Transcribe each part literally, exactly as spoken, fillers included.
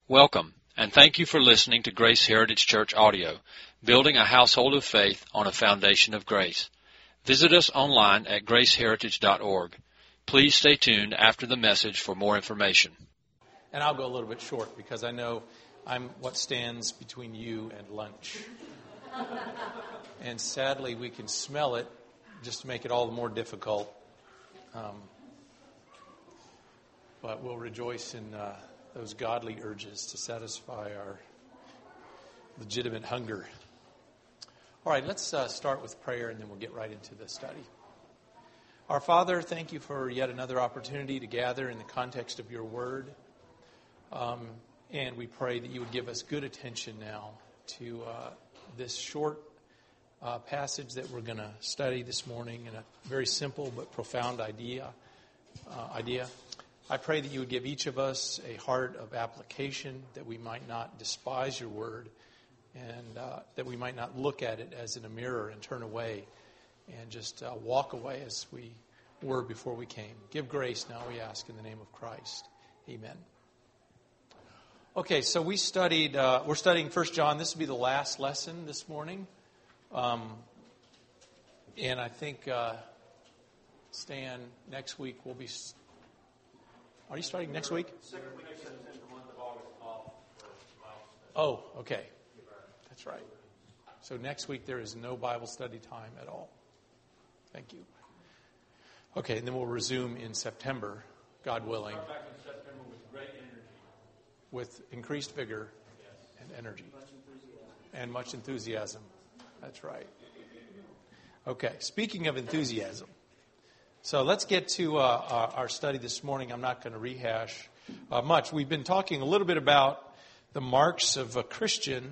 Welcome, and thank you for listening to Grace Heritage Church Audio, building a household of faith on a foundation of grace. Visit us online at grace heritage dot org. Please stay tuned after the message for more information. And I'll go a little bit short because I know I'm what stands between you and lunch. And sadly, we can smell it just to make it all the more difficult. Um, but we'll rejoice in uh, those godly urges to satisfy our legitimate hunger. All right, let's uh, start with prayer and then we'll get right into the study. Our Father, thank you for yet another opportunity to gather in the context of your word. Um, and we pray that you would give us good attention now to uh, this short uh, passage that we're going to study this morning in a very simple but profound idea. Uh, idea. I pray that you would give each of us a heart of application, that we might not despise your word, and uh, that we might not look at it as in a mirror and turn away and just uh, walk away as we were before we came. Give grace now, we ask, in the name of Christ. Amen. Okay, so we studied, uh, we're studying First John. This will be the last lesson this morning. Um, and I think, uh, Stan, next week we'll be... Are you starting next week? Oh, okay. That's right. So next week there is no Bible study time at all. Thank you. Okay, and then we'll resume in September, God willing. Start back in September with great energy. With increased vigor and energy. And much enthusiasm. That's right. Okay, speaking of enthusiasm. So let's get to uh, our study this morning. I'm not going to rehash uh, much. We've been talking a little bit about the marks of a Christian,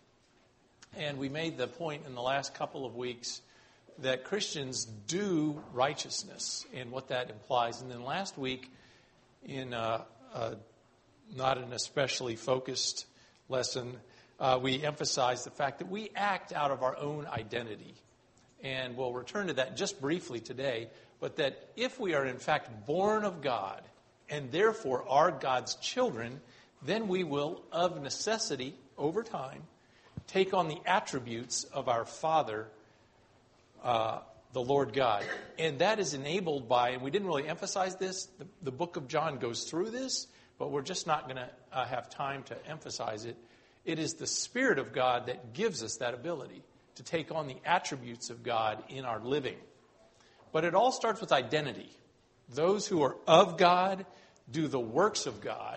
and we made the point in the last couple of weeks that Christians do righteousness and what that implies. And then last week, in uh, uh, not an especially focused lesson, uh, we emphasized the fact that we act out of our own identity. And we'll return to that just briefly today. But that if we are in fact born of God and therefore are God's children, then we will, of necessity, over time, take on the attributes of our Father, uh, the Lord God. And that is enabled by, and we didn't really emphasize this, the, the book of John goes through this, but we're just not going to uh, have time to emphasize it. It is the Spirit of God that gives us that ability to take on the attributes of God in our living. But it all starts with identity. Those who are of God do the works of God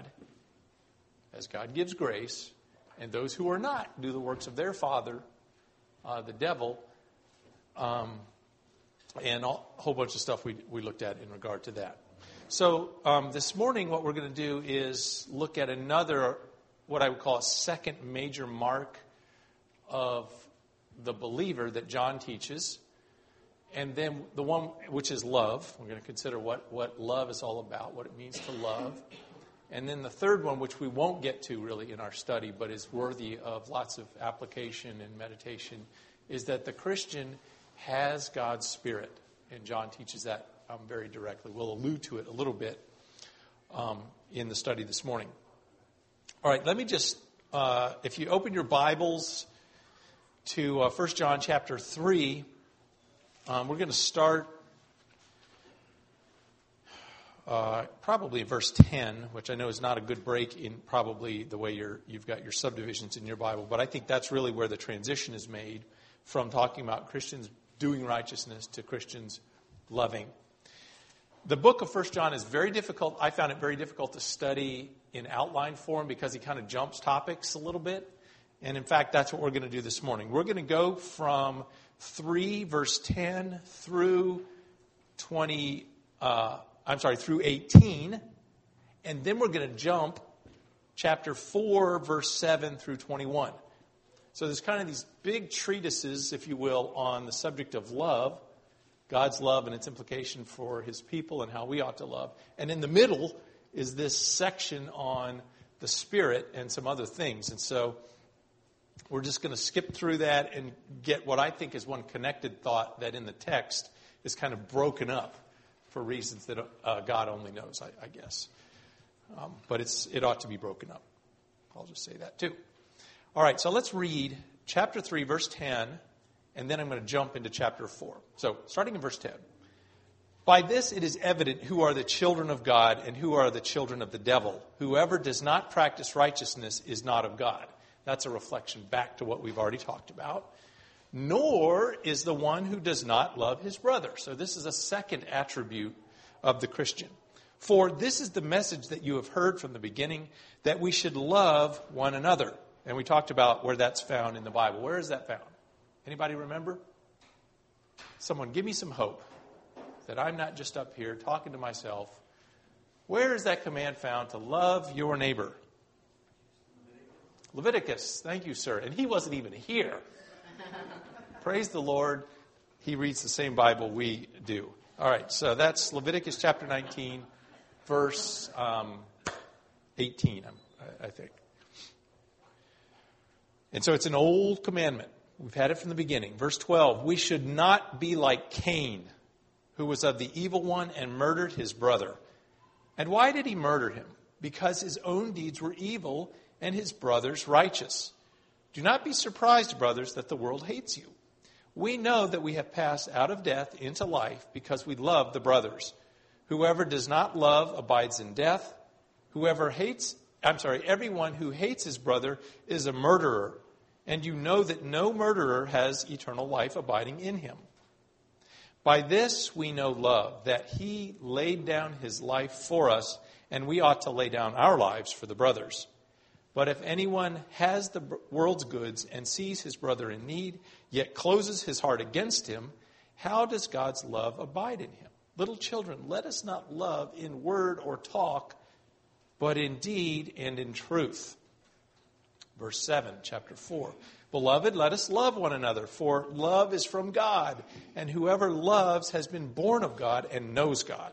as God gives grace, and those who are not do the works of their father, uh, the devil, um, and a whole bunch of stuff we, we looked at in regard to that. So um, this morning what we're going to do is look at another, what I would call a second major mark of the believer that John teaches. And then the one which is love. We're going to consider what, what love is all about, what it means to love. And then the third one, which we won't get to really in our study, but is worthy of lots of application and meditation, is that the Christian has God's Spirit. And John teaches that um, very directly. We'll allude to it a little bit um, in the study this morning. All right, let me just, uh, if you open your Bibles to uh, First John chapter three, Um, we're going to start uh, probably verse ten, which I know is not a good break in probably the way you're, you've got your subdivisions in your Bible, but I think that's really where the transition is made from talking about Christians doing righteousness to Christians loving. The book of First John is very difficult. I found it very difficult to study in outline form because he kind of jumps topics a little bit. And in fact, that's what we're going to do this morning. We're going to go from three, verse ten, through twenty, uh, I'm sorry, through eighteen. And then we're going to jump chapter four, verse seven through twenty-one. So there's kind of these big treatises, if you will, on the subject of love, God's love and its implication for his people and how we ought to love. And in the middle is this section on the Spirit and some other things. And so we're just going to skip through that and get what I think is one connected thought that in the text is kind of broken up for reasons that uh, God only knows, I, I guess. Um, but it's it ought to be broken up. I'll just say that too. All right, so let's read chapter three, verse ten, and then I'm going to jump into chapter four. So starting in verse ten. By this it is evident who are the children of God and who are the children of the devil. Whoever does not practice righteousness is not of God. That's a reflection back to what we've already talked about. Nor is the one who does not love his brother. So this is a second attribute of the Christian. For this is the message that you have heard from the beginning, that we should love one another. And we talked about where that's found in the Bible. Where is that found? Anybody remember? Someone give me some hope that I'm not just up here talking to myself. Where is that command found to love your neighbor? Leviticus. Thank you, sir. And he wasn't even here. Praise the Lord. He reads the same Bible we do. All right, so that's Leviticus chapter nineteen, verse um, eighteen, I think. And so it's an old commandment. We've had it from the beginning. Verse twelve, we should not be like Cain, who was of the evil one and murdered his brother. And why did he murder him? Because his own deeds were evil and his brother's righteous. Do not be surprised, brothers, that the world hates you. We know that we have passed out of death into life because we love the brothers. Whoever does not love abides in death. Whoever hates, I'm sorry, everyone who hates his brother is a murderer. And you know that no murderer has eternal life abiding in him. By this we know love, that he laid down his life for us, and we ought to lay down our lives for the brothers. But if anyone has the world's goods and sees his brother in need, yet closes his heart against him, how does God's love abide in him? Little children, let us not love in word or talk, but in deed and in truth. Verse seven, chapter four. Beloved, let us love one another, for love is from God, and whoever loves has been born of God and knows God.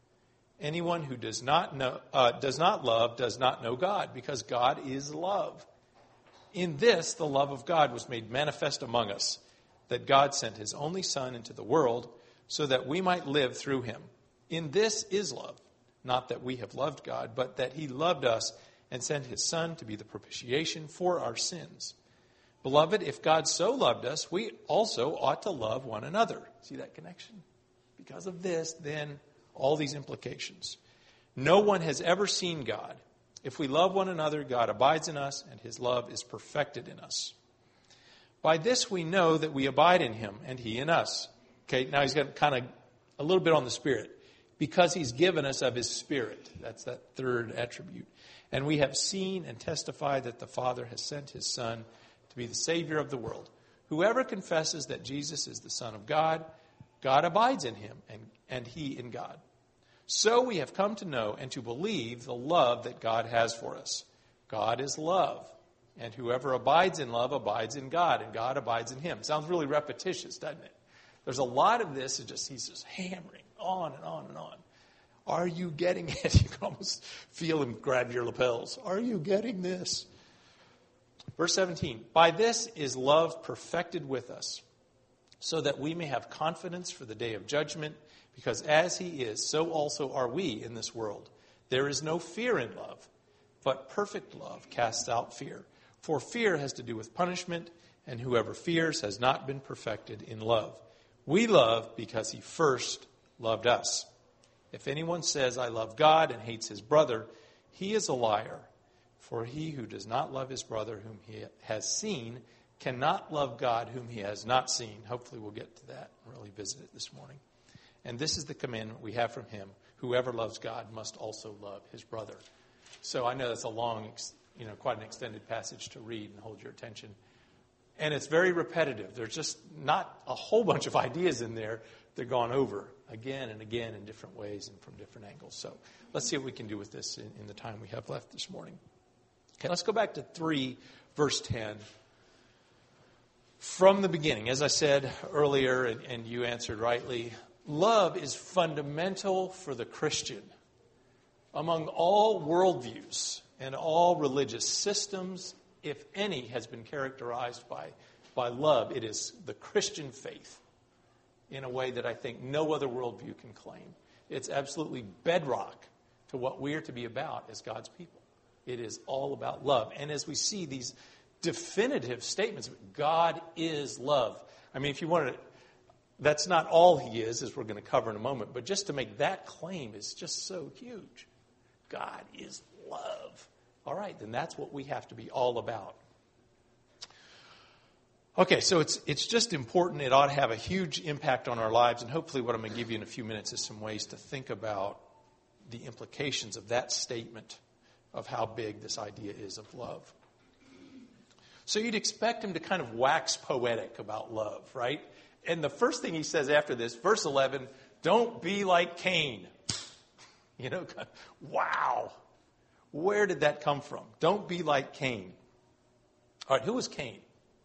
Anyone who does not know, uh, does not love does not know God, because God is love. In this, the love of God was made manifest among us, that God sent his only Son into the world so that we might live through him. In this is love, not that we have loved God, but that he loved us and sent his Son to be the propitiation for our sins. Beloved, if God so loved us, we also ought to love one another. See that connection? Because of this, then, all these implications. No one has ever seen God. If we love one another, God abides in us, and his love is perfected in us. By this we know that we abide in him, and he in us. Okay, now he's got kind of a little bit on the Spirit. Because he's given us of his Spirit. That's that third attribute. And we have seen and testified that the Father has sent his Son to be the Savior of the world. Whoever confesses that Jesus is the Son of God, God abides in him, and, and he in God. So we have come to know and to believe the love that God has for us. God is love, and whoever abides in love abides in God, and God abides in him. Sounds really repetitious, doesn't it? There's a lot of this, it's just he's just hammering on and on and on. Are you getting it? You can almost feel him grab your lapels. Are you getting this? Verse seventeen, by this is love perfected with us, so that we may have confidence for the day of judgment, because as he is, so also are we in this world. There is no fear in love, but perfect love casts out fear. For fear has to do with punishment, and whoever fears has not been perfected in love. We love because he first loved us. If anyone says, I love God, and hates his brother, he is a liar. For he who does not love his brother whom he has seen cannot love God whom he has not seen. Hopefully we'll get to that and really visit it this morning. And this is the commandment we have from him. Whoever loves God must also love his brother. So I know that's a long, you know, quite an extended passage to read and hold your attention. And it's very repetitive. There's just not a whole bunch of ideas in there. They're gone over again and again in different ways and from different angles. So let's see what we can do with this in, in the time we have left this morning. Okay, let's go back to three, verse ten. From the beginning, as I said earlier, and, and you answered rightly, love is fundamental for the Christian. Among all worldviews and all religious systems, if any has been characterized by, by love, it is the Christian faith in a way that I think no other worldview can claim. It's absolutely bedrock to what we are to be about as God's people. It is all about love. And as we see these definitive statements, God is love. I mean, if you wanted to, that's not all he is, as we're going to cover in a moment, but just to make that claim is just so huge. God is love. All right, then that's what we have to be all about. Okay, so it's it's just important. It ought to have a huge impact on our lives, and hopefully what I'm going to give you in a few minutes is some ways to think about the implications of that statement of how big this idea is of love. So you'd expect him to kind of wax poetic about love, right? And the first thing he says after this, verse eleven, don't be like Cain. You know, wow. Where did that come from? Don't be like Cain. All right, who was Cain?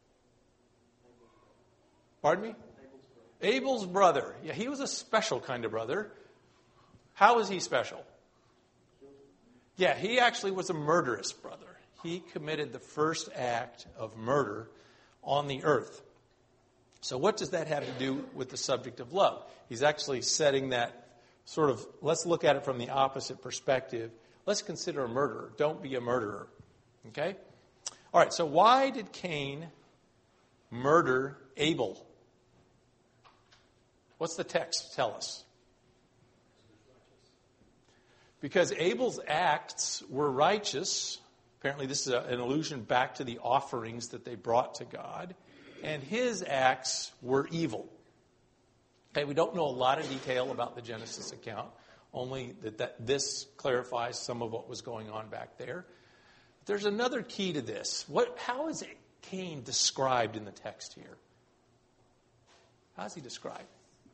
Pardon me? Abel's brother. Yeah, he was a special kind of brother. How was he special? Yeah, he actually was a murderous brother. He committed the first act of murder on the earth. So what does that have to do with the subject of love? He's actually setting that sort of, let's look at it from the opposite perspective. Let's consider a murderer. Don't be a murderer. Okay? All right, so why did Cain murder Abel? What's the text tell us? Because Abel's acts were righteous. Apparently this is a, an allusion back to the offerings that they brought to God. And his acts were evil. Okay, we don't know a lot of detail about the Genesis account. Only that, that this clarifies some of what was going on back there. There's another key to this. What? How is Cain described in the text here? How is he described?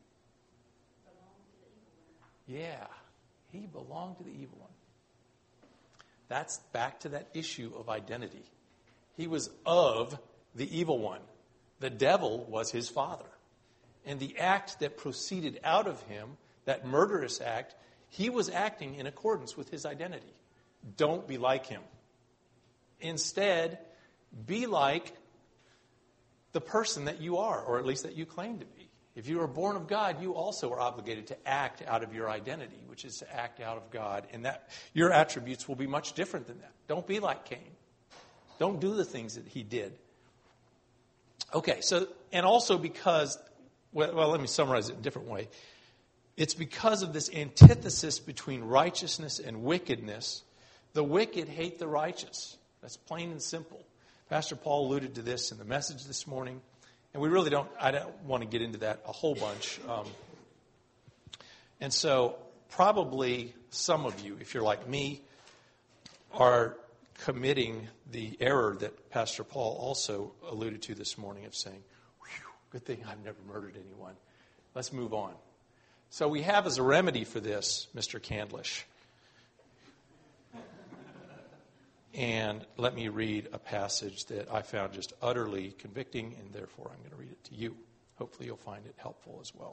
Yeah, he belonged to the evil one. That's back to that issue of identity. He was of the evil one. The devil was his father. And the act that proceeded out of him, that murderous act, he was acting in accordance with his identity. Don't be like him. Instead, be like the person that you are, or at least that you claim to be. If you are born of God, you also are obligated to act out of your identity, which is to act out of God. And that your attributes will be much different than that. Don't be like Cain. Don't do the things that he did. Okay, so, and also because, well, well, let me summarize it in a different way. It's because of this antithesis between righteousness and wickedness. The wicked hate the righteous. That's plain and simple. Pastor Paul alluded to this in the message this morning. And we really don't, I don't want to get into that a whole bunch. Um, and so probably some of you, if you're like me, are committing the error that Pastor Paul also alluded to this morning of saying, good thing I've never murdered anyone. Let's move on. So we have as a remedy for this, Mister Candlish. And let me read a passage that I found just utterly convicting, and therefore I'm going to read it to you. Hopefully you'll find it helpful as well.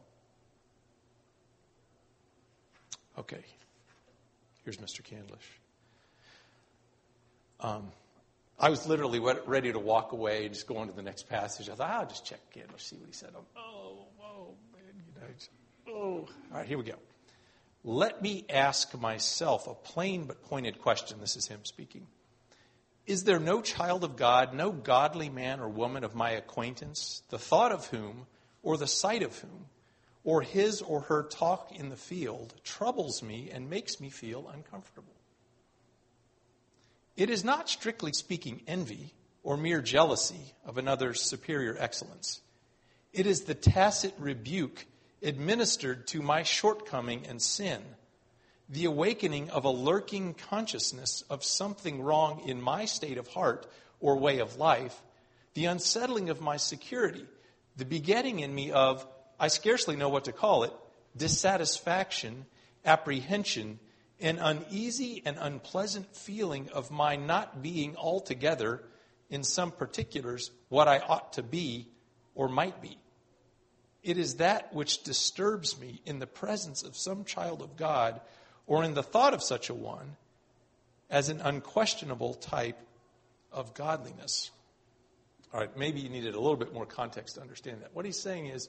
Okay. Here's Mister Candlish. Um, I was literally ready to walk away and just go on to the next passage. I thought, I'll just check Candlish, see what he said. Oh, whoa, man, you know, just, oh. All right, here we go. Let me ask myself a plain but pointed question. This is him speaking. Is there no child of God, no godly man or woman of my acquaintance, the thought of whom, or the sight of whom, or his or her talk in the field troubles me and makes me feel uncomfortable? It is not, strictly speaking, envy or mere jealousy of another's superior excellence. It is the tacit rebuke administered to my shortcoming and sin, the awakening of a lurking consciousness of something wrong in my state of heart or way of life, the unsettling of my security, the begetting in me of, I scarcely know what to call it, dissatisfaction, apprehension, an uneasy and unpleasant feeling of my not being altogether, in some particulars, what I ought to be or might be. It is that which disturbs me in the presence of some child of God, or in the thought of such a one, as an unquestionable type of godliness. All right, maybe you needed a little bit more context to understand that. What he's saying is,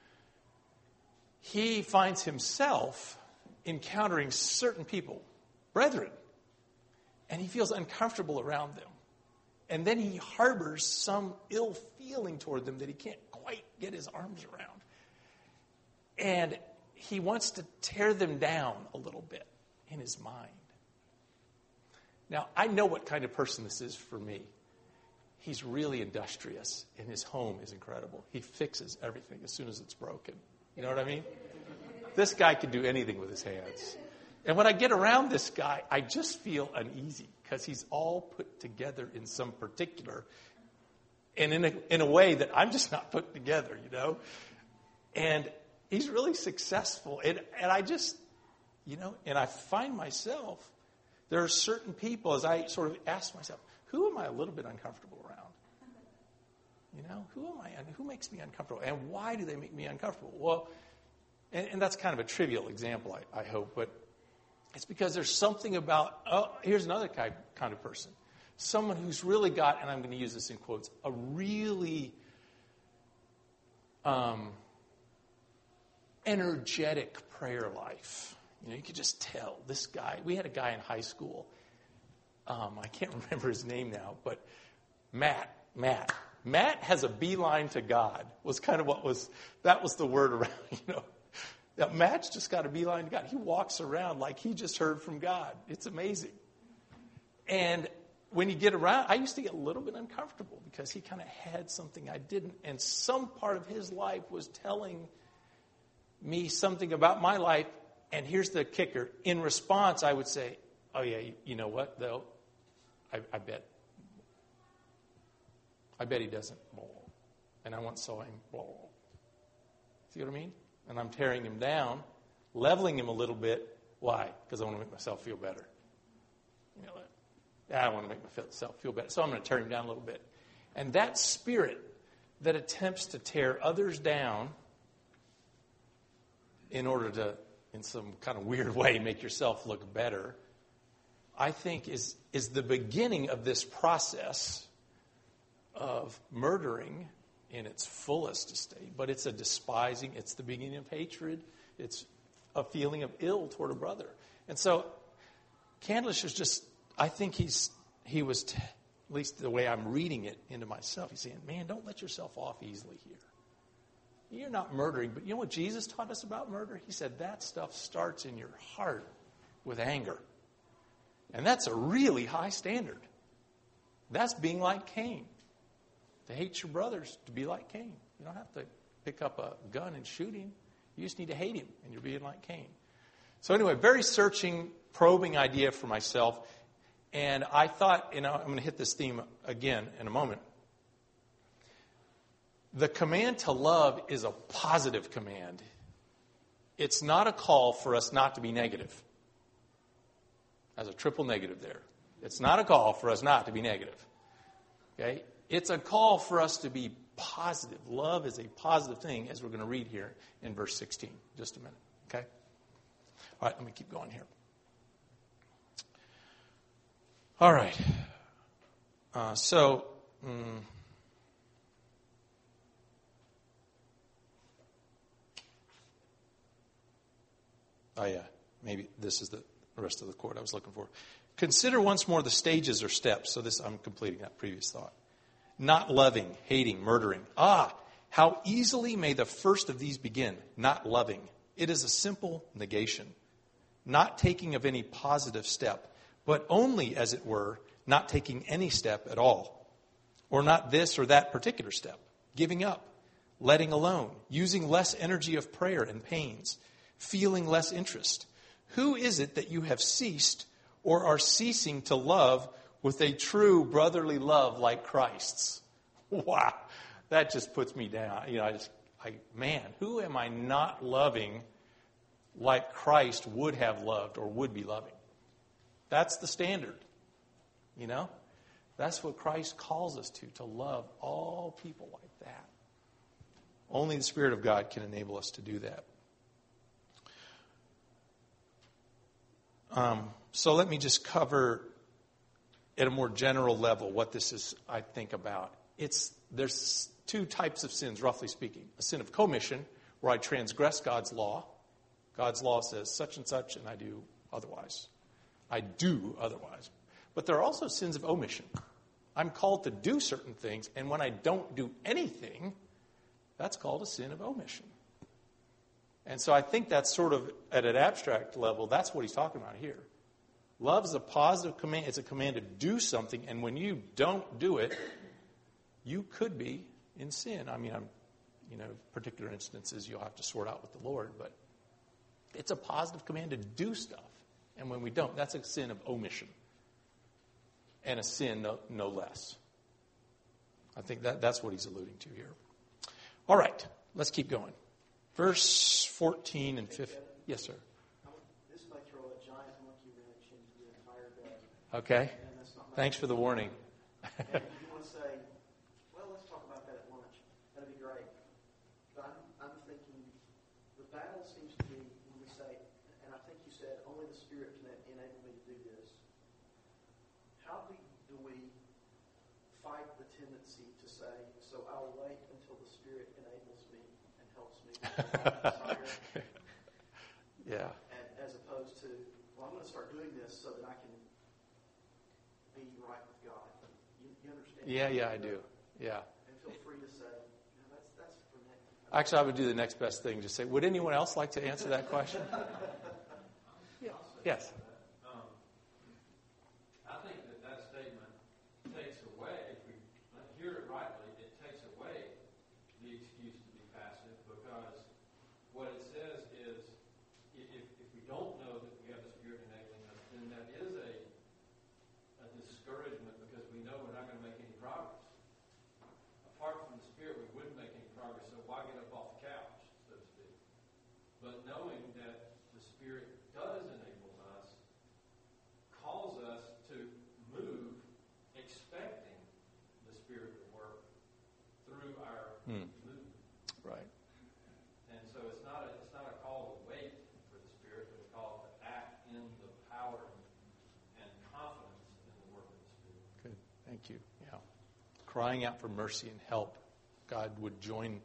he finds himself encountering certain people, brethren, and he feels uncomfortable around them. And then he harbors some ill feeling toward them that he can't quite get his arms around. And he wants to tear them down a little bit in his mind. Now, I know what kind of person this is for me. He's really industrious, and his home is incredible. He fixes everything as soon as it's broken. You know what I mean? This guy can do anything with his hands. And when I get around this guy, I just feel uneasy because he's all put together in some particular, and in a, in a way that I'm just not put together, you know? And he's really successful. And, and I just, you know, and I find myself, there are certain people, as I sort of ask myself, who am I a little bit uncomfortable around? You know, who am I, who makes me uncomfortable? And why do they make me uncomfortable? Well, and, and that's kind of a trivial example, I, I hope, but it's because there's something about, oh, here's another kind kind of person. Someone who's really got, and I'm going to use this in quotes, a really um, energetic prayer life. You know, you could just tell this guy. We had a guy in high school. Um, I can't remember his name now, but Matt, Matt. Matt has a beeline to God was kind of what was, that was the word around, you know. Yeah, Matt's just got a beeline to God. He walks around like he just heard from God. It's amazing. And when you get around, I used to get a little bit uncomfortable because he kind of had something I didn't. And some part of his life was telling me something about my life. And here's the kicker. In response, I would say, oh, yeah, you, you know what, though? I, I bet. I bet he doesn't. And I once saw him. See what I mean? And I'm tearing him down, leveling him a little bit. Why? Because I want to make myself feel better. You know, I want to make myself feel better. So I'm going to tear him down a little bit. And that spirit that attempts to tear others down in order to, in some kind of weird way, make yourself look better, I think is, is the beginning of this process of murdering in its fullest state, but it's a despising, it's the beginning of hatred, it's a feeling of ill toward a brother. And so Candlish is just, I think he's, he was, t- at least the way I'm reading it into myself, he's saying, man, don't let yourself off easily here. You're not murdering, but you know what Jesus taught us about murder? He said that stuff starts in your heart with anger. And that's a really high standard. That's being like Cain. To hate your brothers, to be like Cain. You don't have to pick up a gun and shoot him. You just need to hate him, and you're being like Cain. So anyway, very searching, probing idea for myself. And I thought, you know, I'm going to hit this theme again in a moment. The command to love is a positive command. It's not a call for us not to be negative. There's a triple negative there. It's not a call for us not to be negative. Okay? It's a call for us to be positive. Love is a positive thing, as we're going to read here in verse sixteen. Just a minute. Okay? All right, let me keep going here. All right. Uh, so, um, oh yeah, maybe this is the rest of the quote I was looking for. Consider once more the stages or steps. So this, I'm completing that previous thought. Not loving, hating, murdering. Ah, how easily may the first of these begin. Not loving. It is a simple negation. Not taking of any positive step, but only, as it were, not taking any step at all. Or not this or that particular step. Giving up, letting alone, using less energy of prayer and pains, feeling less interest. Who is it that you have ceased or are ceasing to love with a true brotherly love like Christ's? Wow, that just puts me down. You know, I just, I, man, who am I not loving like Christ would have loved or would be loving? That's the standard, you know? That's what Christ calls us to, to love all people like that. Only the Spirit of God can enable us to do that. Um, so let me just cover at a more general level what this is, I think, about. It's there's two types of sins, roughly speaking. A sin of commission, where I transgress God's law. God's law says such and such, and I do otherwise. I do otherwise. But there are also sins of omission. I'm called to do certain things, and when I don't do anything, that's called a sin of omission. And so I think that's sort of, at an abstract level, that's what he's talking about here. Love is a positive command. It's a command to do something, and when you don't do it, you could be in sin. I mean, I'm, you know, particular instances you'll have to sort out with the Lord, but it's a positive command to do stuff. And when we don't, that's a sin of omission. And a sin no, no less. I think that, that's what he's alluding to here. All right, let's keep going. Verse fourteen and fifteen. Yes, sir. This might throw a giant monkey wrench into the entire day. Okay. Thanks for the warning. And if you want to say, well, let's talk about that at lunch, that'd be great. But I'm, I'm thinking the battle seems to be when we say, and I think you said, only the Spirit can enable me to do this. How do, do we fight the tendency to say, so I'll wait until the Spirit enables me and helps me with my desire? Yeah. And as opposed to, well, I'm going to start doing this so that I can be right with God. You, you understand? Yeah, yeah, I do. Yeah. And feel free to say, no, that's, that's for next. Actually, I would do the next best thing. Just say, would anyone else like to answer that question? Yeah. Yes. Um, I think that that statement takes away, if we hear it rightly, it takes away the excuse to be passive, because what it says is, if, if we don't know that we have the Spirit enabling us, then that is a, a discouragement, because we know we're not going to make any progress. Apart from the Spirit, we wouldn't make any progress, so why get up off the couch, so to speak? But knowing that the Spirit does enable us, calls us to move, expecting the Spirit to work through our Hmm. movement. Right. And so it's not a, it's not a call to wait for the Spirit, but a call to act in the power and confidence in the work of the Spirit. Good. Thank you. Yeah. Crying out for mercy and help. God would join.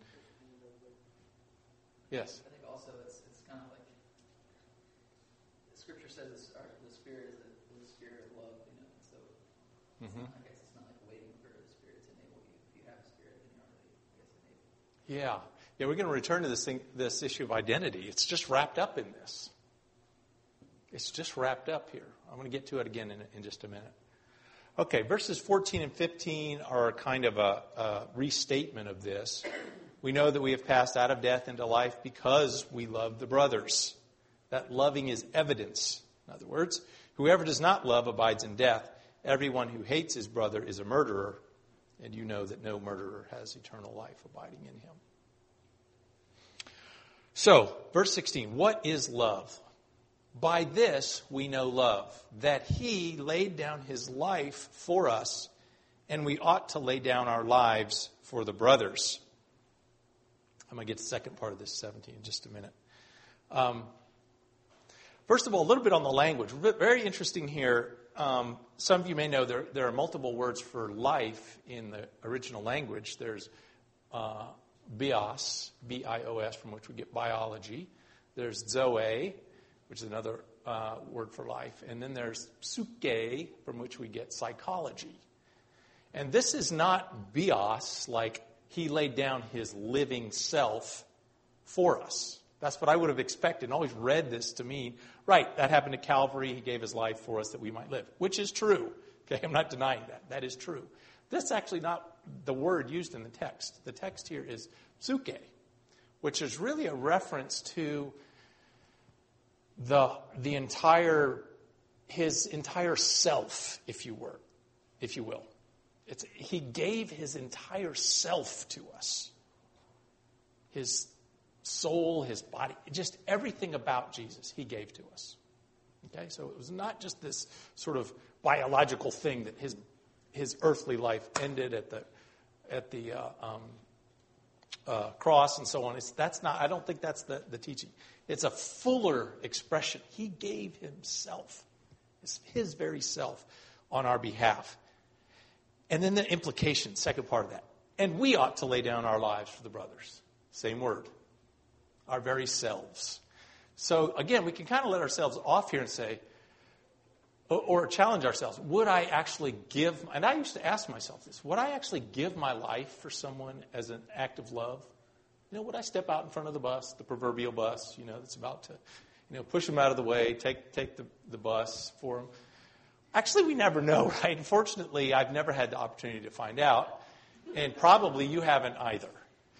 Yes. I think also it's it's kind of like the Scripture says it's, our, the Spirit is the, the Spirit of love, you know. So it's Mhm. not, I guess it's not like waiting for the Spirit to enable you. If you have a Spirit, then you're already, I guess, enabled. Yeah. Yeah, we're going to return to this thing, this issue of identity. It's just wrapped up in this. It's just wrapped up here. I'm going to get to it again in, in just a minute. Okay, verses fourteen and fifteen are kind of a, a restatement of this. We know that we have passed out of death into life because we love the brothers. That loving is evidence. In other words, whoever does not love abides in death. Everyone who hates his brother is a murderer, and you know that no murderer has eternal life abiding in him. So, verse sixteen, what is love? By this we know love, that he laid down his life for us, and we ought to lay down our lives for the brothers. I'm going to get to the second part of this seventeen in just a minute. Um, first of all, a little bit on the language. Very interesting here. Um, some of you may know there, there are multiple words for life in the original language. There's uh, bios, B I O S, from which we get biology. There's zoe, which is another uh, word for life. And then there's psyche, from which we get psychology. And this is not bios, like he laid down his living self for us. That's what I would have expected and always read this to mean, right, that happened at Calvary. He gave his life for us that we might live, which is true. Okay, I'm not denying that. That is true. That's actually not the word used in the text. The text here is psyche, which is really a reference to the the entire his entire self, if you were, if you will. It's, he gave his entire self to us. His soul, his body, just everything about Jesus he gave to us. Okay, so it was not just this sort of biological thing that his his earthly life ended at the at the uh, um, uh, cross and so on. It's, that's not. I don't think that's the, the teaching. It's a fuller expression. He gave himself, his, his very self, on our behalf. And then the implication, second part of that. And we ought to lay down our lives for the brothers. Same word. Our very selves. So again, we can kind of let ourselves off here and say, or, or challenge ourselves. Would I actually give, and I used to ask myself this, would I actually give my life for someone as an act of love? You know, would I step out in front of the bus, the proverbial bus, you know, that's about to, you know, push them out of the way, take take the, the bus for them? Actually, we never know, right? Unfortunately, I've never had the opportunity to find out, and probably you haven't either.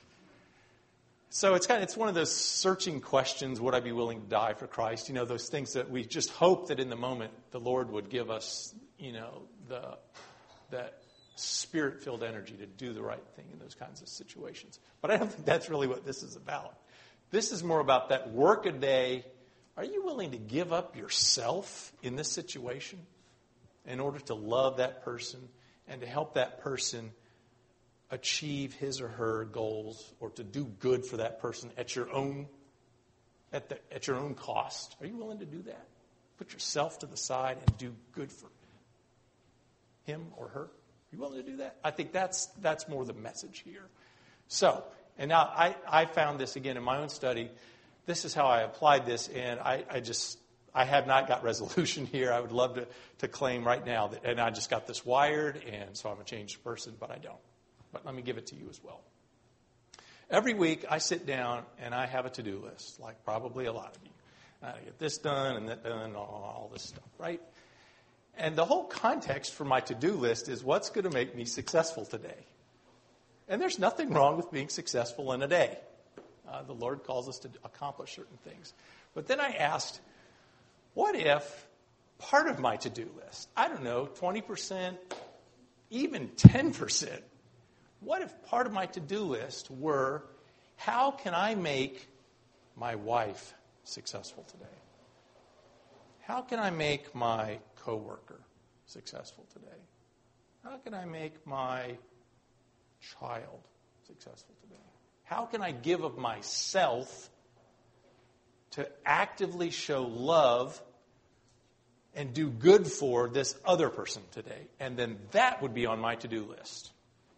So it's kind of, it's one of those searching questions, would I be willing to die for Christ? You know, those things that we just hope that in the moment the Lord would give us, you know, the that Spirit-filled energy to do the right thing in those kinds of situations. But I don't think that's really what this is about. This is more about that work-a-day. Are you willing to give up yourself in this situation in order to love that person and to help that person achieve his or her goals, or to do good for that person at your own at the at your own cost? Are you willing to do that? Put yourself to the side and do good for him or her? Are you willing to do that? I think that's that's more the message here. So, and now I, I found this again in my own study. This is how I applied this, and I, I just I have not got resolution here. I would love to, to claim right now that, and I just got this wired, and so I'm a changed person, but I don't. But let me give it to you as well. Every week I sit down and I have a to-do list, like probably a lot of you. I get this done and that done and all, all this stuff, right? And the whole context for my to-do list is what's going to make me successful today. And there's nothing wrong with being successful in a day. Uh, the Lord calls us to accomplish certain things. But then I asked, what if part of my to-do list, I don't know, twenty percent, even ten percent, what if part of my to-do list were, how can I make my wife successful today? How can I make my coworker successful today? How can I make my child successful today? How can I give of myself to actively show love and do good for this other person today? And then that would be on my to-do list.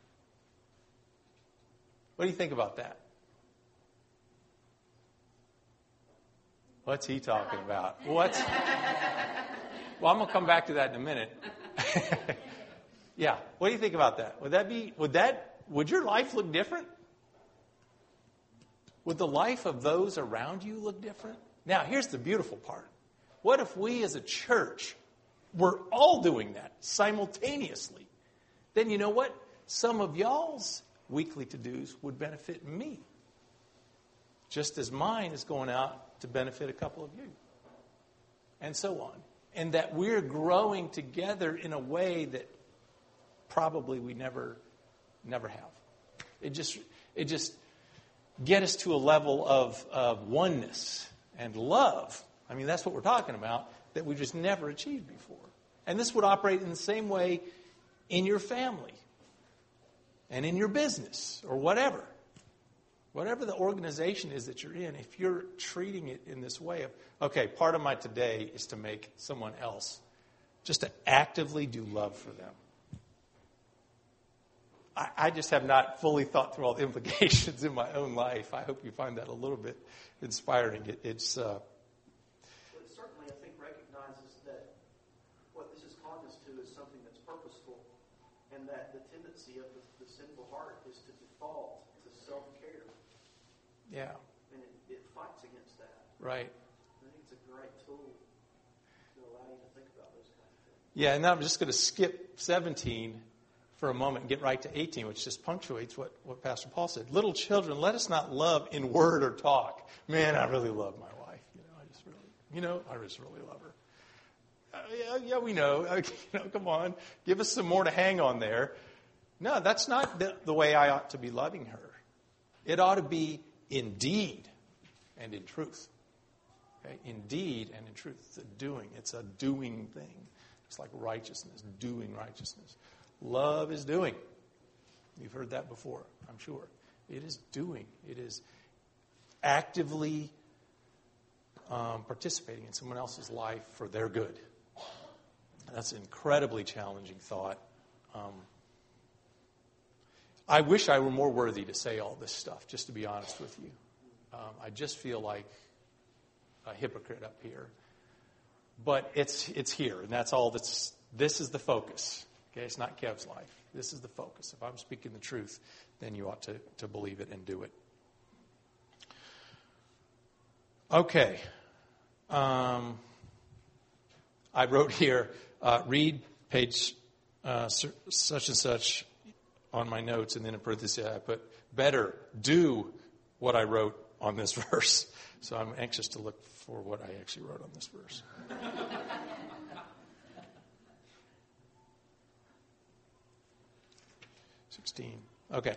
What do you think about that? What's he talking about? What's... Well, I'm going to come back to that in a minute. Yeah. What do you think about that? Would that be, would that, would your life look different? Would the life of those around you look different? Now, here's the beautiful part. What if we as a church were all doing that simultaneously? Then you know what? Some of y'all's weekly to-dos would benefit me, just as mine is going out to benefit a couple of you, and so on. And that we're growing together in a way that probably we never, never have. It just, it just get us to a level of, of oneness and love. I mean, that's what we're talking about, that we just never achieved before. And this would operate in the same way in your family and in your business or whatever. Whatever the organization is that you're in, if you're treating it in this way of, okay, part of my today is to make someone else, just to actively do love for them. I, I just have not fully thought through all the implications in my own life. I hope you find that a little bit inspiring. It, it's... Uh, Well, it certainly, I think, recognizes that what this is calling us to is something that's purposeful, and that the tendency of the, the sinful heart is to default to self-care. yeah, And it, it fights against that. right. I think it's a great tool to allow you to think about those kinds of things. Yeah, and now I'm just going to skip seventeen for a moment and get right to eighteen, which just punctuates what, what Pastor Paul said. Little children, let us not love in word or talk. Man, I really love my wife. You know, I just really, you know, I just really love her. Uh, yeah, yeah, we know. Uh, you know, come on, give us some more to hang on there. No, that's not the, the way I ought to be loving her. It ought to be in deed and in truth. Okay? In deed and in truth. It's a doing. It's a doing thing. It's like righteousness, doing righteousness. Love is doing. You've heard that before, I'm sure. It is doing. It is actively um, participating in someone else's life for their good. And that's an incredibly challenging thought. Um, I wish I were more worthy to say all this stuff, just to be honest with you. Um, I just feel like a hypocrite up here. but it's it's here, and that's all that's, this is the focus. Okay, it's not Kev's life. This is the focus. If I'm speaking the truth, then you ought to, to believe it and do it. Okay. Um, I wrote here, uh, read page uh, such and such on my notes, and then in parentheses I put, better do what I wrote on this verse. So I'm anxious to look for what I actually wrote on this verse. sixteen. Okay.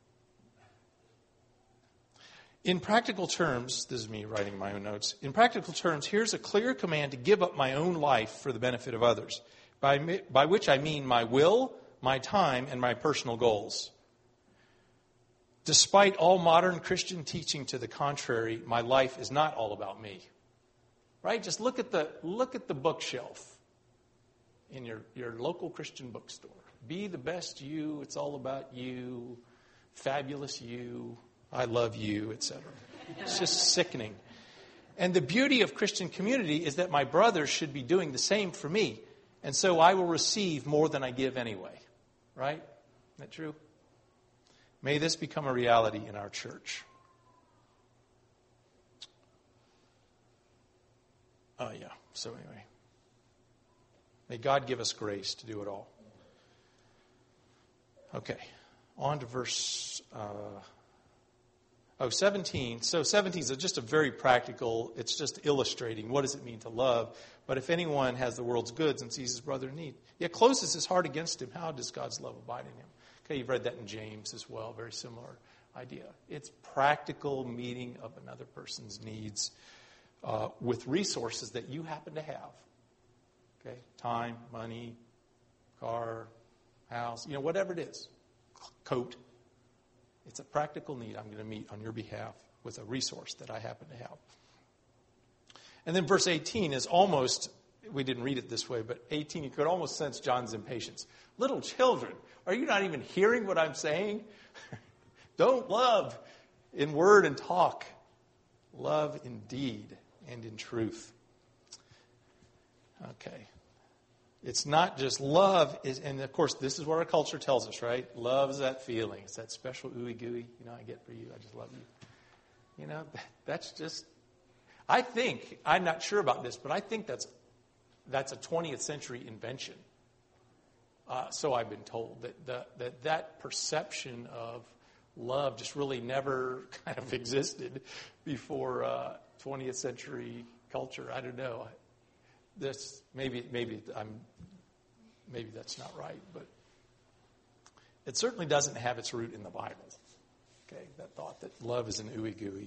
In practical terms, this is me writing my own notes. In practical terms, here's a clear command to give up my own life for the benefit of others, by, by which I mean my will, my time, and my personal goals. Despite all modern Christian teaching to the contrary, my life is not all about me. Right? Just look at the look at the bookshelf in your, your local Christian bookstore. Be the best you. It's all about you. Fabulous you. I love you, et cetera. It's just sickening. And the beauty of Christian community is that my brothers should be doing the same for me. And so I will receive more than I give anyway. Right? Isn't that true? May this become a reality in our church. Oh, yeah. So anyway. May God give us grace to do it all. Okay. On to verse... Uh, Oh, seventeen. So seventeen is just a very practical, it's just illustrating what does it mean to love. But if anyone has the world's goods and sees his brother in need, yet closes his heart against him, how does God's love abide in him? Okay, you've read that in James as well, very similar idea. It's practical meeting of another person's needs uh, with resources that you happen to have. Okay, time, money, car, house, you know, whatever it is, coat. It's a practical need I'm going to meet on your behalf with a resource that I happen to have. And then verse eighteen is almost, we didn't read it this way, but eighteen, you could almost sense John's impatience. Little children, are you not even hearing what I'm saying? Don't love in word and talk. Love in deed and in truth. Okay. It's not just love, is, and of course this is what our culture tells us, right? Love is that feeling. It's that special ooey gooey, you know, I get for you. I just love you. You know, that, that's just, I think, I'm not sure about this, but I think that's that's a twentieth century invention. Uh, so I've been told that, the, that that perception of love just really never kind of existed before uh, twentieth century culture. I don't know. This maybe maybe I'm maybe that's not right, but it certainly doesn't have its root in the Bible. Okay, that thought that love is an ooey gooey.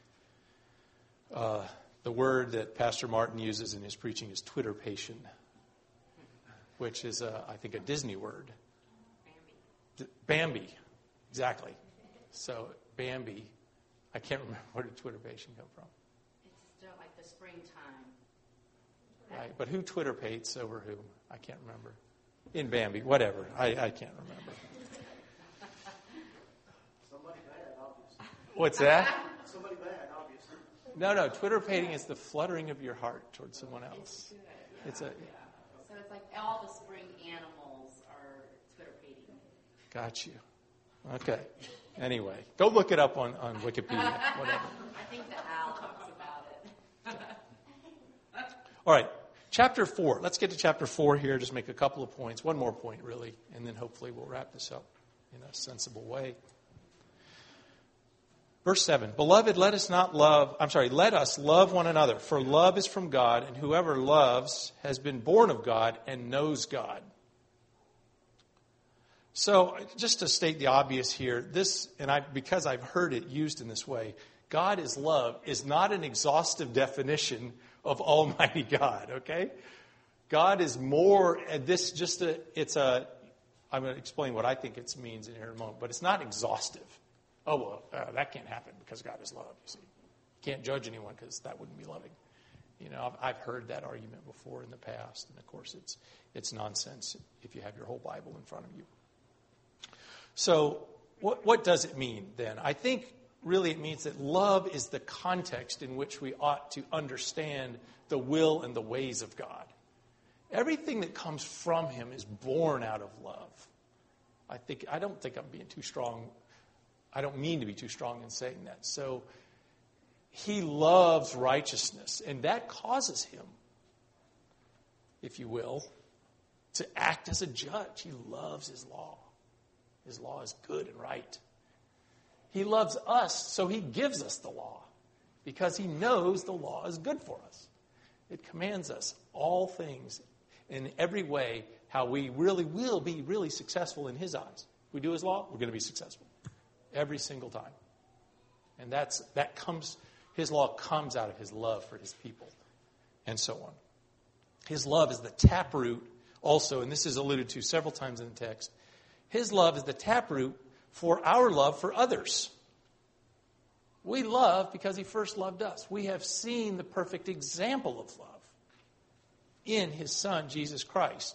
Uh, the word that Pastor Martin uses in his preaching is twitterpation, which is a, I think a Disney word. Bambi. Bambi, exactly. So Bambi, I can't remember where did twitterpation come from. It's still like the springtime. Right, but who twitterpates over whom? I can't remember. In Bambi, whatever. I, I can't remember. Somebody bad, obviously. What's that? Somebody bad, obviously. No, no. Twitterpating is the fluttering of your heart towards someone else. It's a. So it's like all the spring animals are twitterpating. Got you. Okay. Anyway, go look it up on, on Wikipedia. Whatever. I think the owl talks about it. All right. Chapter four. Let's get to chapter four here. Just make a couple of points. One more point, really. And then hopefully we'll wrap this up in a sensible way. Verse seven. Beloved, let us not love, I'm sorry, let us love one another. For love is from God, and whoever loves has been born of God and knows God. So just to state the obvious here, this, and I because I've heard it used in this way, God is love is not an exhaustive definition of Almighty God, okay? God is more, this just a, it's a, I'm going to explain what I think it means in here in a moment, but it's not exhaustive. Oh, well, uh, that can't happen because God is love, you see. Can't judge anyone because that wouldn't be loving. You know, I've, I've heard that argument before in the past, and of course it's it's nonsense if you have your whole Bible in front of you. So what what does it mean then? I think really it means that love is the context in which we ought to understand the will and the ways of God. Everything that comes from him is born out of love. I think I don't think I'm being too strong. I don't mean to be too strong in saying that. So he loves righteousness, and that causes him, if you will, to act as a judge. He loves his law. His law is good and right. He loves us, so he gives us the law, because he knows the law is good for us. It commands us all things in every way, how we really will be really successful in his eyes. If we do his law, we're going to be successful every single time. And that's that comes, his law comes out of his love for his people, and so on. His love is the taproot also, and this is alluded to several times in the text. His love is the taproot for our love for others. We love because he first loved us. We have seen the perfect example of love in his Son, Jesus Christ.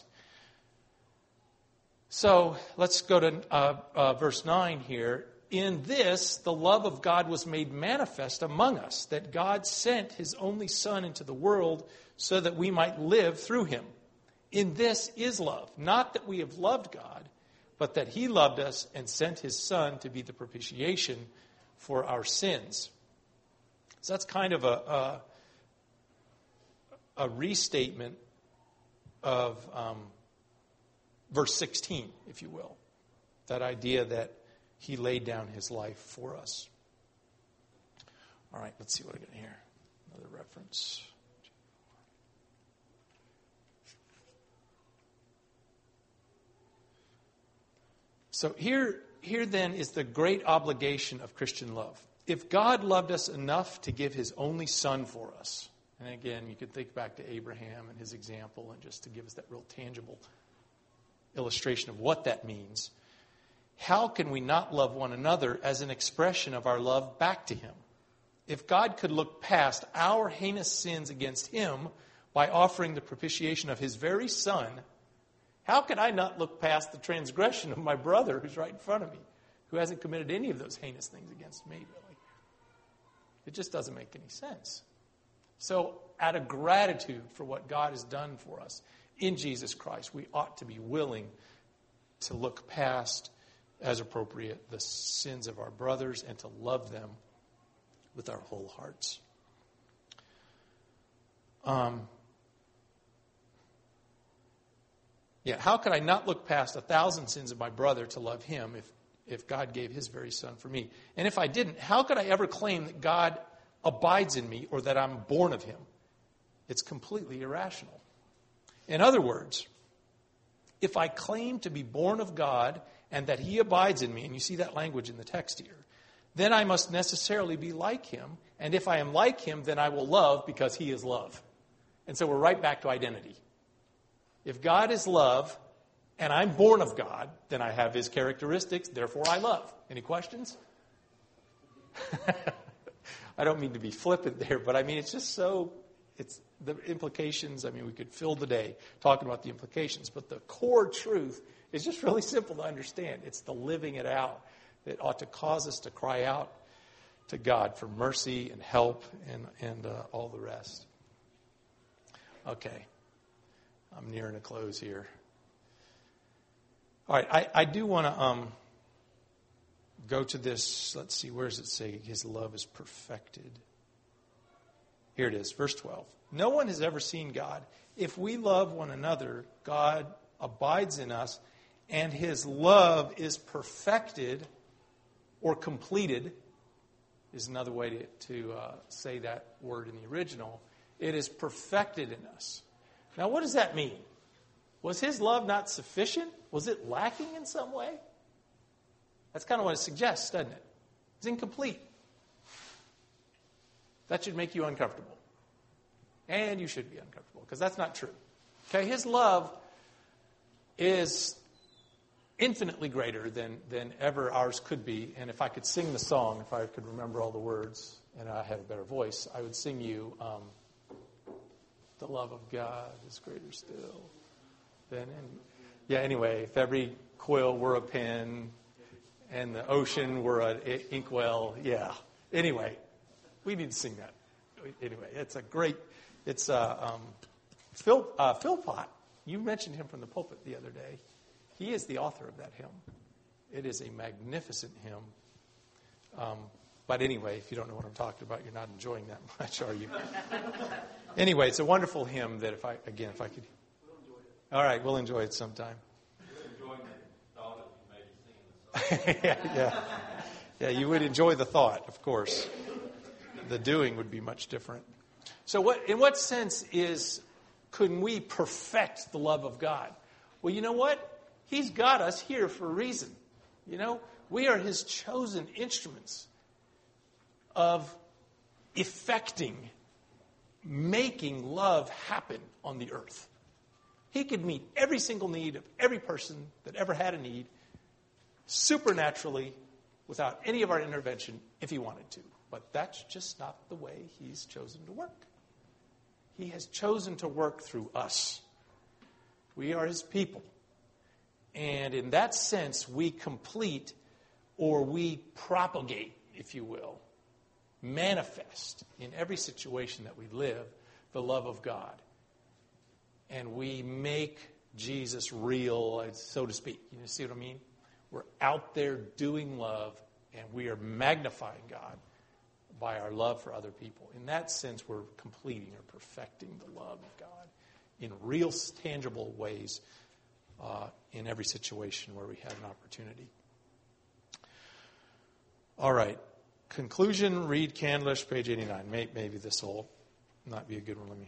So let's go to uh, uh, verse nine here. In this, the love of God was made manifest among us, that God sent his only Son into the world so that we might live through him. In this is love, not that we have loved God, but that he loved us and sent his Son to be the propitiation for our sins. So that's kind of a, a, a restatement of um, verse sixteen, if you will. That idea that he laid down his life for us. All right, let's see what I got here. Another reference. So here, here then is the great obligation of Christian love. If God loved us enough to give his only Son for us, and again, you could think back to Abraham and his example, and just to give us that real tangible illustration of what that means, how can we not love one another as an expression of our love back to him? If God could look past our heinous sins against him by offering the propitiation of his very Son, how can I not look past the transgression of my brother who's right in front of me, who hasn't committed any of those heinous things against me, really? It just doesn't make any sense. So, out of gratitude for what God has done for us in Jesus Christ, we ought to be willing to look past, as appropriate, the sins of our brothers and to love them with our whole hearts. Um, yeah, how could I not look past a thousand sins of my brother to love him if, if God gave his very Son for me? And if I didn't, how could I ever claim that God abides in me or that I'm born of him? It's completely irrational. In other words, if I claim to be born of God and that he abides in me, and you see that language in the text here, then I must necessarily be like him. And if I am like him, then I will love because he is love. And so we're right back to identity. If God is love and I'm born of God, then I have his characteristics, therefore I love. Any questions? I don't mean to be flippant there, but I mean, it's just so, it's the implications. I mean, we could fill the day talking about the implications, but the core truth is just really simple to understand. It's the living it out that ought to cause us to cry out to God for mercy and help and, and uh, all the rest. Okay. I'm nearing a close here. All right. I, I do want to um, go to this. Let's see. Where does it say his love is perfected? Here it is. Verse twelve. No one has ever seen God. If we love one another, God abides in us, and his love is perfected or completed, is another way to, to uh, say that word in the original. It is perfected in us. Now, what does that mean? Was his love not sufficient? Was it lacking in some way? That's kind of what it suggests, doesn't it? It's incomplete. That should make you uncomfortable. And you should be uncomfortable, because that's not true. Okay, his love is infinitely greater than, than ever ours could be. And if I could sing the song, if I could remember all the words, and I had a better voice, I would sing you, um, the love of God is greater still than... In, yeah, anyway, if every quill were a pen, and the ocean were an inkwell. Yeah. Anyway, we need to sing that. Anyway, it's a great, it's uh, um, Phil, uh, Philpott. You mentioned him from the pulpit the other day. He is the author of that hymn. It is a magnificent hymn. Um, but anyway, if you don't know what I'm talking about, you're not enjoying that much, are you? Anyway, it's a wonderful hymn that if I, again, if I could. We'll enjoy it. All right, we'll enjoy it sometime. We're enjoying the thought of you maybe singing the song. yeah, yeah. Yeah, you would enjoy the thought, of course. The doing would be much different. So what, in what sense is, couldn't we perfect the love of God? Well, you know what? He's got us here for a reason. You know, we are His chosen instruments of effecting, making love happen on the earth. He could meet every single need of every person that ever had a need supernaturally without any of our intervention if He wanted to. But that's just not the way He's chosen to work. He has chosen to work through us. We are His people. And in that sense, we complete or we propagate, if you will, manifest in every situation that we live the love of God. And we make Jesus real, so to speak. You see what I mean? We're out there doing love, and we are magnifying God by our love for other people. In that sense, we're completing or perfecting the love of God in real, tangible ways uh, in every situation where we have an opportunity. All right. Conclusion, read Candlish, page eighty-nine. Maybe this will not be a good one. Let me.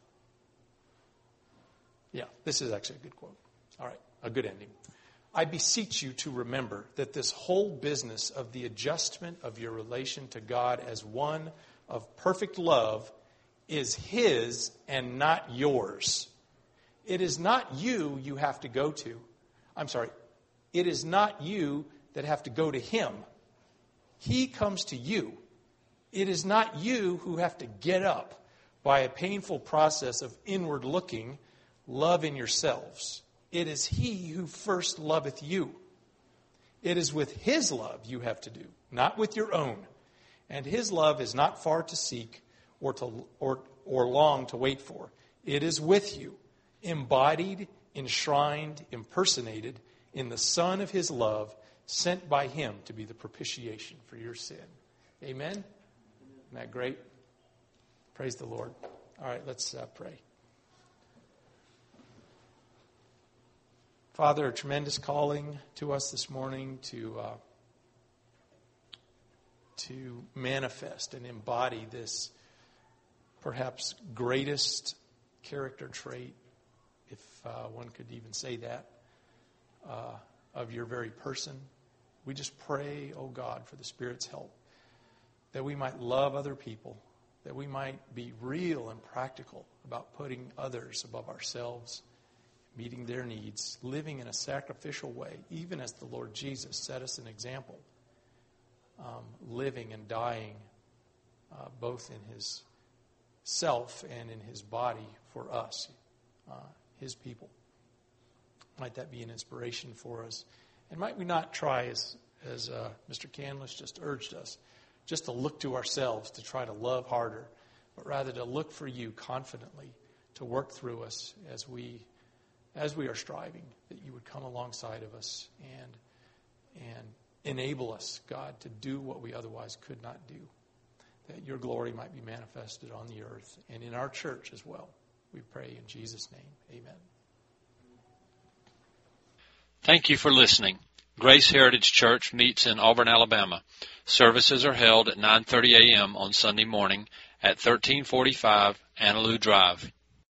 Yeah, this is actually a good quote. All right, a good ending. I beseech you to remember that this whole business of the adjustment of your relation to God as one of perfect love is His and not yours. It is not you you have to go to. I'm sorry. It is not you that have to go to Him. He comes to you. It is not you who have to get up by a painful process of inward looking, love in yourselves. It is He who first loveth you. It is with His love you have to do, not with your own. And His love is not far to seek or to or or long to wait for. It is with you, embodied, enshrined, impersonated in the Son of His love, sent by Him to be the propitiation for your sin. Amen? Isn't that great? Praise the Lord. All right, let's uh, pray. Father, a tremendous calling to us this morning to uh, to manifest and embody this perhaps greatest character trait, if uh, one could even say that, uh, of your very person. We just pray, oh God, for the Spirit's help, that we might love other people, that we might be real and practical about putting others above ourselves, meeting their needs, living in a sacrificial way, even as the Lord Jesus set us an example, um, living and dying uh, both in His self and in His body for us, uh, His people. Might that be an inspiration for us? And might we not try, as, as uh, Mister Candlish just urged us, just to look to ourselves to try to love harder, but rather to look for You confidently to work through us as we as we are striving, that You would come alongside of us and and enable us, God, to do what we otherwise could not do, that Your glory might be manifested on the earth and in our church as well. We pray in Jesus' name. Amen. Thank you for listening. Grace Heritage Church meets in Auburn, Alabama. Services are held at nine thirty a.m. on Sunday morning at thirteen forty-five Annaloo Drive.